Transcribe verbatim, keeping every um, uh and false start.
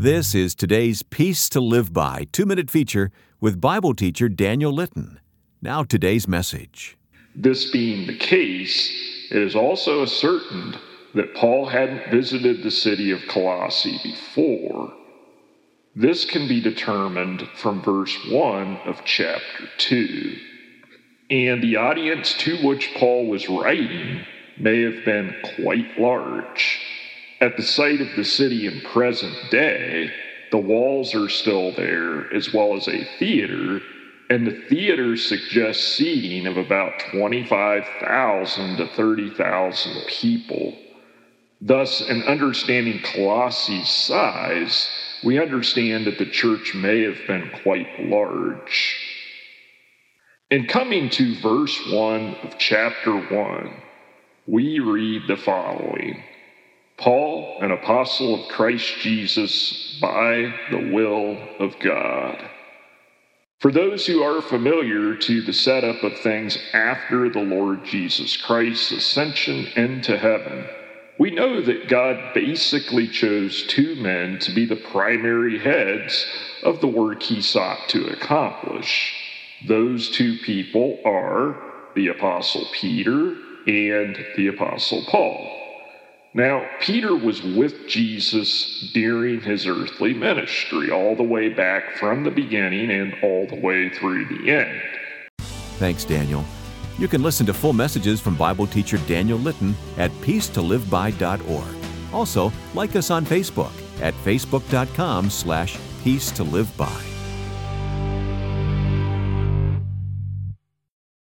This is today's Peace to Live By two-minute feature with Bible teacher Daniel Litton. Now today's message. This being the case, it is also ascertained that Paul hadn't visited the city of Colossae before. This can be determined from verse one of chapter two. And the audience to which Paul was writing may have been quite large. At the site of the city in present day, the walls are still there, as well as a theater, and the theater suggests seating of about twenty-five thousand to thirty thousand people. Thus, in understanding Colossi's size, we understand that the church may have been quite large. In coming to verse one of chapter one, we read the following. Paul, an apostle of Christ Jesus, by the will of God. For those who are familiar to the setup of things after the Lord Jesus Christ's ascension into heaven, we know that God basically chose two men to be the primary heads of the work he sought to accomplish. Those two people are the Apostle Peter and the Apostle Paul. Now, Peter was with Jesus during his earthly ministry, all the way back from the beginning and all the way through the end. Thanks, Daniel. You can listen to full messages from Bible teacher Daniel Litton at peace to live by dot org. Also, like us on Facebook at facebook dot com slash peace to live by.